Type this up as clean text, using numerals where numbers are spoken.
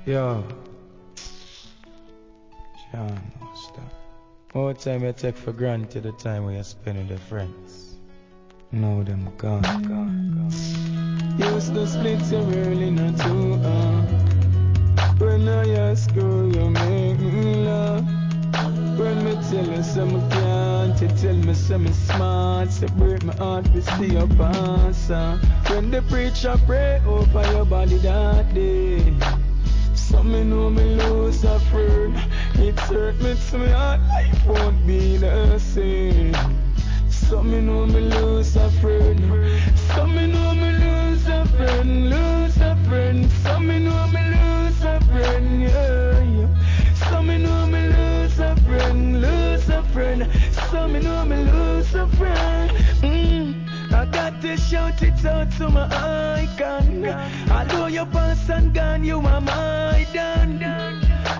Yo, Sean, what's that? More time you take for granted the time we are spending with friends. Now them gone. Used to split so early, not too when I ask you, you make me laugh. When me tell you some can't, you tell me some smart. So break my heart, we see your answer. When the preacher pray over your body that day, some me know me lose a friend. It hurt me to my heart, life won't be the same. Some me know me lose a friend. Some me know me lose a friend, lose a friend. Some me know me lose a friend, yeah. Some me know me lose a friend, lose a friend. Some me know me lose a friend. I got to shout it out to my icon. Although you pass and gone, you are my done.